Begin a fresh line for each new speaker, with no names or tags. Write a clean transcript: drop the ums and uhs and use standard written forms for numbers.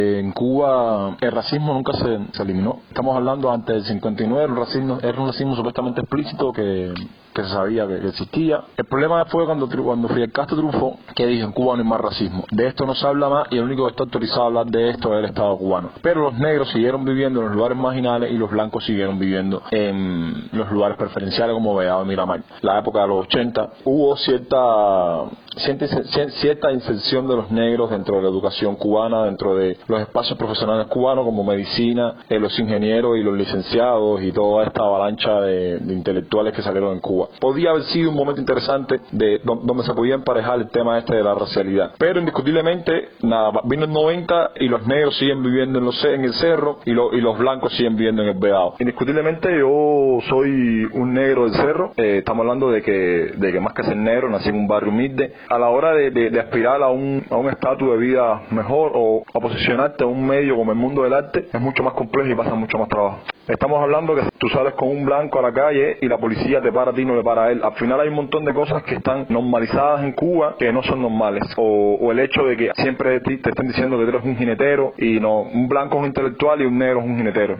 En Cuba el racismo nunca se eliminó. Estamos hablando antes del 59, era un racismo supuestamente explícito que se sabía que existía. El problema fue cuando Fidel Castro triunfó, que dijo: en Cuba no hay más racismo. De esto no se habla más y el único que está autorizado a hablar de esto es el Estado cubano. Pero los negros siguieron viviendo en los lugares marginales y los blancos siguieron viviendo en los lugares preferenciales como Vedado y Miramar. La época de los 80 hubo cierta inserción de los negros dentro de la educación cubana, dentro de los espacios profesionales cubanos como medicina, los ingenieros y los licenciados y toda esta avalancha de intelectuales que salieron en Cuba. Podía haber sido un momento interesante donde se podía emparejar el tema de la racialidad, pero indiscutiblemente vino el 90 y los negros siguen viviendo en el cerro y los blancos siguen viviendo en el Vedado. Indiscutiblemente yo soy un negro del cerro. Estamos hablando de que más que ser negro nací en un barrio humilde. A la hora de aspirar a un estatus de vida mejor o a posicionarte en un medio como el mundo del arte es mucho más complejo y pasa mucho más trabajo. Estamos hablando que tú sales con un blanco a la calle y la policía te para a ti, no le para a él. Al final hay un montón de cosas que están normalizadas en Cuba que no son normales. O el hecho de que siempre te estén diciendo que tú eres un jinetero y no, un blanco es un intelectual y un negro es un jinetero.